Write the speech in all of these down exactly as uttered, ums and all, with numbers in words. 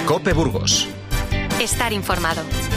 COPE Burgos. Estar informado.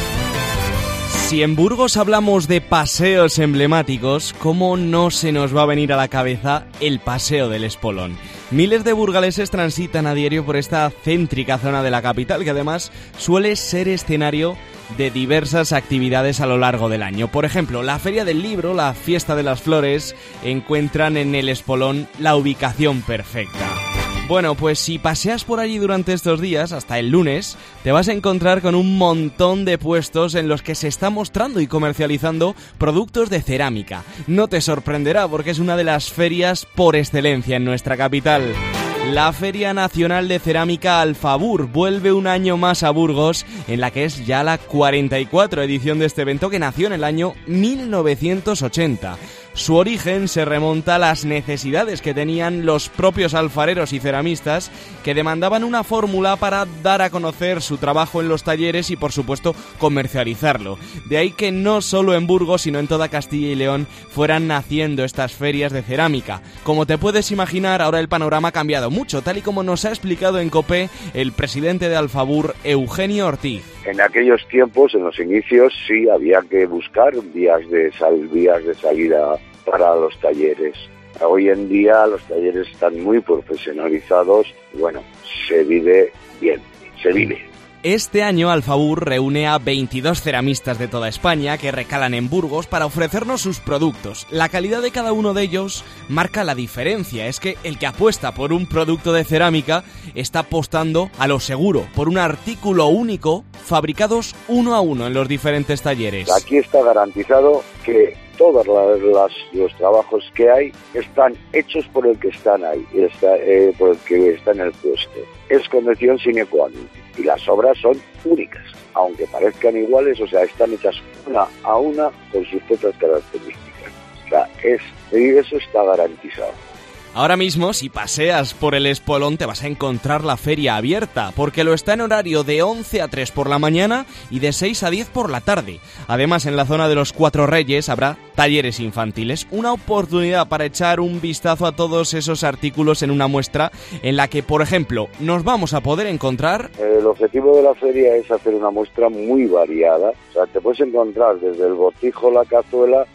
Si en Burgos hablamos de paseos emblemáticos, ¿cómo no se nos va a venir a la cabeza el Paseo del Espolón? Miles de burgaleses transitan a diario por esta céntrica zona de la capital, que además suele ser escenario de diversas actividades a lo largo del año. Por ejemplo, la Feria del Libro, la Fiesta de las Flores, encuentran en el Espolón la ubicación perfecta. Bueno, pues si paseas por allí durante estos días, hasta el lunes, te vas a encontrar con un montón de puestos en los que se está mostrando y comercializando productos de cerámica. No te sorprenderá porque es una de las ferias por excelencia en nuestra capital. La Feria Nacional de Cerámica Alfabur vuelve un año más a Burgos, en la que es ya la cuarenta y cuatro edición de este evento que nació en el año mil novecientos ochenta. Su origen se remonta a las necesidades que tenían los propios alfareros y ceramistas, que demandaban una fórmula para dar a conocer su trabajo en los talleres y, por supuesto, comercializarlo. De ahí que no solo en Burgos, sino en toda Castilla y León fueran naciendo estas ferias de cerámica. Como te puedes imaginar, ahora el panorama ha cambiado mucho, tal y como nos ha explicado en COPE el presidente de Alfabur, Eugenio Ortiz. En aquellos tiempos, en los inicios, sí había que buscar vías de sal, vías de salida para los talleres. Hoy en día los talleres están muy profesionalizados y bueno, se vive bien, se vive. Este año Alfabur reúne a veintidós ceramistas de toda España que recalan en Burgos para ofrecernos sus productos. La calidad de cada uno de ellos marca la diferencia. Es que el que apuesta por un producto de cerámica está apostando a lo seguro, por un artículo único, fabricados uno a uno en los diferentes talleres. Aquí está garantizado que todos las, las, los trabajos que hay están hechos por el que están ahí, está, eh, por el que está en el puesto. Es condición sine qua non. Y las obras son únicas, aunque parezcan iguales, o sea, están hechas una a una con sus propias características. O sea, es, y eso está garantizado. Ahora mismo, si paseas por el Espolón, te vas a encontrar la feria abierta, porque lo está en horario de once a tres por la mañana y de seis a diez por la tarde. Además, en la zona de los Cuatro Reyes habrá talleres infantiles, una oportunidad para echar un vistazo a todos esos artículos en una muestra en la que, por ejemplo, nos vamos a poder encontrar... El objetivo de la feria es hacer una muestra muy variada. O sea, te puedes encontrar desde el botijo, la cazuela,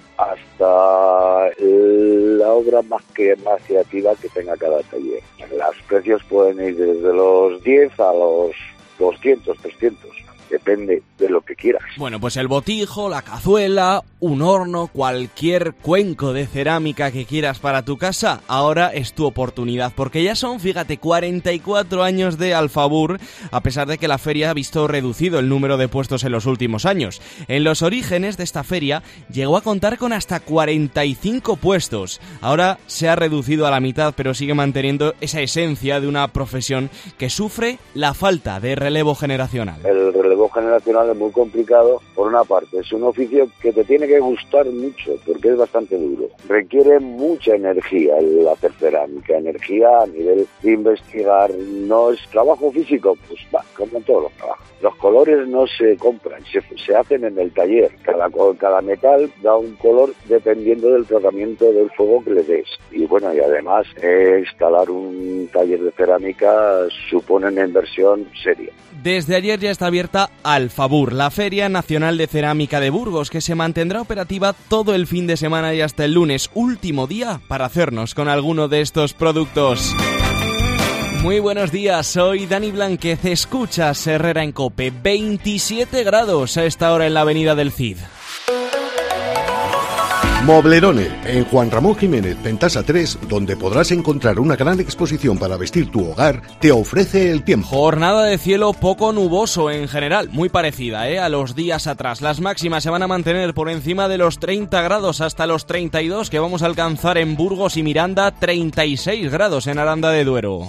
hasta la obra más que más creativa que tenga cada taller. Los precios pueden ir desde los diez a los doscientos, trescientos. Depende de lo que quieras. Bueno, pues el botijo, la cazuela, un horno, cualquier cuenco de cerámica que quieras para tu casa, ahora es tu oportunidad, porque ya son, fíjate, cuarenta y cuatro años de Alfabur, a pesar de que la feria ha visto reducido el número de puestos en los últimos años. En los orígenes de esta feria llegó a contar con hasta cuarenta y cinco puestos. Ahora se ha reducido a la mitad, pero sigue manteniendo esa esencia de una profesión que sufre la falta de relevo generacional. El relevo generacional es muy complicado. Por una parte, es un oficio que te tiene que gustar mucho porque es bastante duro, requiere mucha energía el hacer cerámica, energía a nivel de investigar. No es trabajo físico, pues va, como en todos los trabajos. Los colores no se compran, se, se hacen en el taller. Cada, cada metal da un color dependiendo del tratamiento del fuego que le des. Y bueno, y además eh, instalar un taller de cerámica supone una inversión seria. Desde ayer ya está abierta Alfabur, la Feria Nacional de Cerámica de Burgos, que se mantendrá operativa todo el fin de semana y hasta el lunes, último día para hacernos con alguno de estos productos. Muy buenos días, soy Dani Blanquez, escuchas Herrera en COPE, veintisiete grados a esta hora en la avenida del Cid. Moblerone, en Juan Ramón Jiménez, Pentasa tres, donde podrás encontrar una gran exposición para vestir tu hogar, te ofrece el tiempo. Jornada de cielo poco nuboso en general, muy parecida ¿eh? a los días atrás. Las máximas se van a mantener por encima de los treinta grados hasta los treinta y dos que vamos a alcanzar en Burgos y Miranda, treinta y seis grados en Aranda de Duero.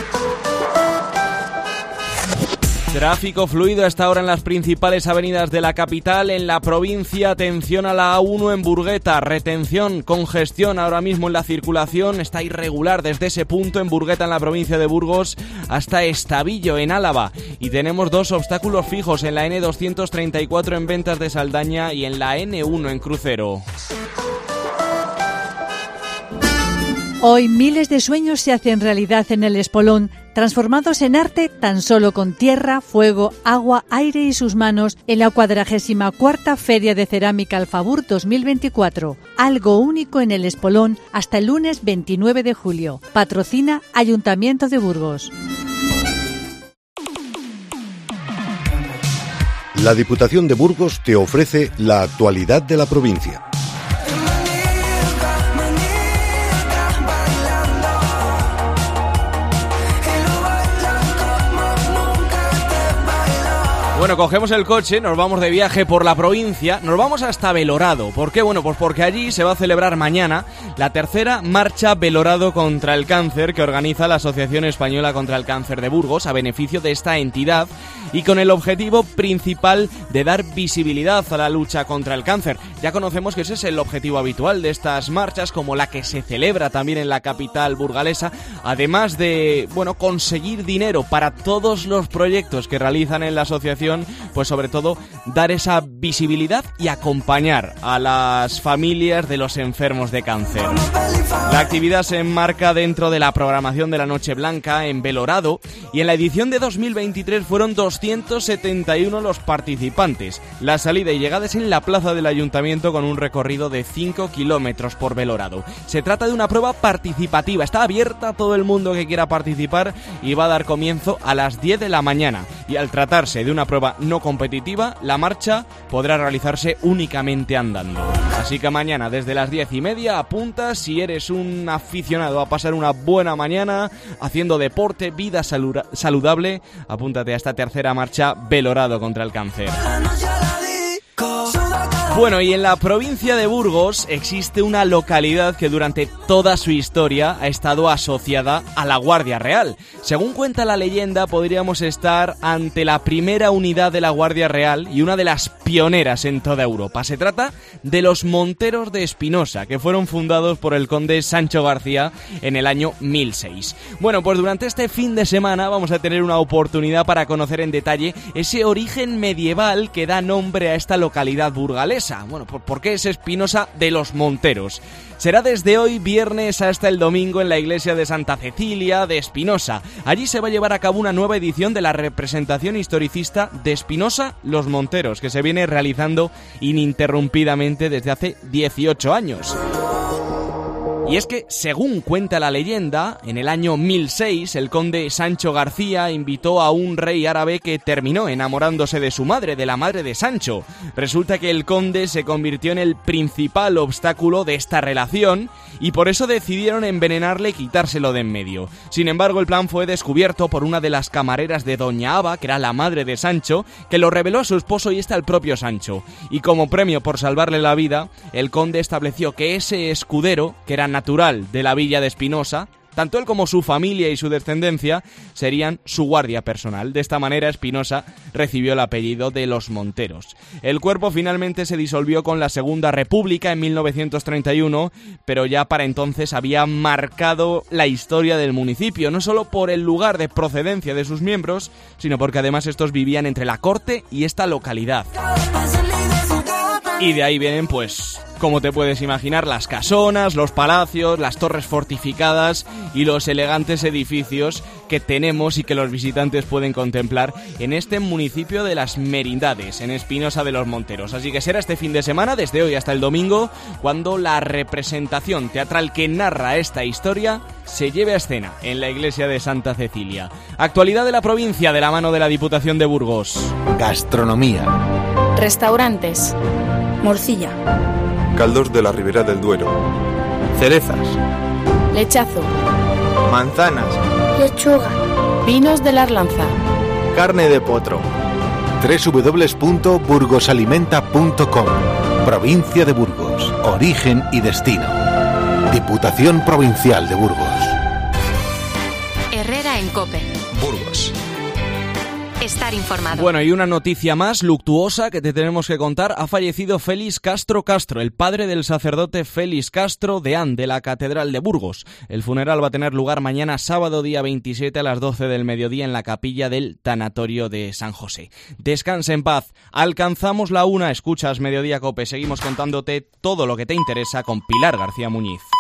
Tráfico fluido a esta hora en las principales avenidas de la capital. En la provincia, atención a la A uno en Burgueta, retención, congestión ahora mismo en la circulación, está irregular desde ese punto en Burgueta, en la provincia de Burgos, hasta Estavillo en Álava. Y tenemos dos obstáculos fijos en la ene doscientos treinta y cuatro en Ventas de Saldaña y en la ene uno en Crucero. Hoy miles de sueños se hacen realidad en el Espolón, transformados en arte tan solo con tierra, fuego, agua, aire y sus manos en la cuadragésima cuarta Feria de Cerámica Alfabur dos mil veinticuatro. Algo único en el Espolón hasta el lunes veintinueve de julio. Patrocina Ayuntamiento de Burgos. La Diputación de Burgos te ofrece la actualidad de la provincia. Bueno, cogemos el coche, nos vamos de viaje por la provincia, nos vamos hasta Belorado. ¿Por qué? Bueno, pues porque allí se va a celebrar mañana la tercera marcha Belorado contra el cáncer que organiza la Asociación Española contra el Cáncer de Burgos a beneficio de esta entidad y con el objetivo principal de dar visibilidad a la lucha contra el cáncer. Ya conocemos que ese es el objetivo habitual de estas marchas, como la que se celebra también en la capital burgalesa, además de, bueno, conseguir dinero para todos los proyectos que realizan en la asociación, pues sobre todo dar esa visibilidad y acompañar a las familias de los enfermos de cáncer. La actividad se enmarca dentro de la programación de la Noche Blanca en Belorado y en la edición de dos mil veintitrés fueron doscientos setenta y uno los participantes. La salida y llegada es en la plaza del Ayuntamiento con un recorrido de cinco kilómetros por Belorado. Se trata de una prueba participativa, está abierta a todo el mundo que quiera participar y va a dar comienzo a las diez de la mañana. Y al tratarse de una prueba no competitiva, la marcha podrá realizarse únicamente andando. Así que mañana desde las diez y media apunta si eres un aficionado a pasar una buena mañana haciendo deporte, vida salu- saludable, apúntate a esta tercera marcha Belorado contra el cáncer. Bueno, y en la provincia de Burgos existe una localidad que durante toda su historia ha estado asociada a la Guardia Real. Según cuenta la leyenda, podríamos estar ante la primera unidad de la Guardia Real y una de las pioneras en toda Europa. Se trata de los Monteros de Espinosa, que fueron fundados por el conde Sancho García en el año mil seis. Bueno, pues durante este fin de semana vamos a tener una oportunidad para conocer en detalle ese origen medieval que da nombre a esta localidad burgalesa. Bueno, ¿por qué es Espinosa de los Monteros? Será desde hoy viernes hasta el domingo en la iglesia de Santa Cecilia de Espinosa. Allí se va a llevar a cabo una nueva edición de la representación historicista de Espinosa los Monteros, que se viene realizando ininterrumpidamente desde hace dieciocho años. Y es que, según cuenta la leyenda, en el año mil seis el conde Sancho García invitó a un rey árabe que terminó enamorándose de su madre, de la madre de Sancho. Resulta que el conde se convirtió en el principal obstáculo de esta relación y por eso decidieron envenenarle y quitárselo de en medio. Sin embargo, el plan fue descubierto por una de las camareras de Doña Aba, que era la madre de Sancho, que lo reveló a su esposo y este al propio Sancho. Y como premio por salvarle la vida, el conde estableció que ese escudero, que era natural de la villa de Espinosa, tanto él como su familia y su descendencia serían su guardia personal. De esta manera Espinosa recibió el apellido de los Monteros. El cuerpo finalmente se disolvió con la Segunda República en mil novecientos treinta y uno, pero ya para entonces había marcado la historia del municipio, no solo por el lugar de procedencia de sus miembros, sino porque además estos vivían entre la corte y esta localidad. Y de ahí vienen, pues, como te puedes imaginar, las casonas, los palacios, las torres fortificadas y los elegantes edificios que tenemos y que los visitantes pueden contemplar en este municipio de Las Merindades, en Espinosa de los Monteros. Así que será este fin de semana, desde hoy hasta el domingo, cuando la representación teatral que narra esta historia se lleve a escena en la iglesia de Santa Cecilia. Actualidad de la provincia de la mano de la Diputación de Burgos. Gastronomía. Restaurantes. Morcilla. Caldos de la Ribera del Duero. Cerezas. Lechazo. Manzanas. Lechuga. Vinos de la Arlanza. Carne de potro. doble u doble u doble u punto burgosalimenta punto com. Provincia de Burgos. Origen y destino. Diputación Provincial de Burgos. Herrera en COPE. Burgos. Estar informado. Bueno, y una noticia más luctuosa que te tenemos que contar. Ha fallecido Félix Castro Castro, el padre del sacerdote Félix Castro Deán, de la Catedral de Burgos. El funeral va a tener lugar mañana sábado día veintisiete a las doce del mediodía en la capilla del Tanatorio de San José. Descansa en paz. Alcanzamos la una. Escuchas Mediodía Cope. Seguimos contándote todo lo que te interesa con Pilar García Muñiz.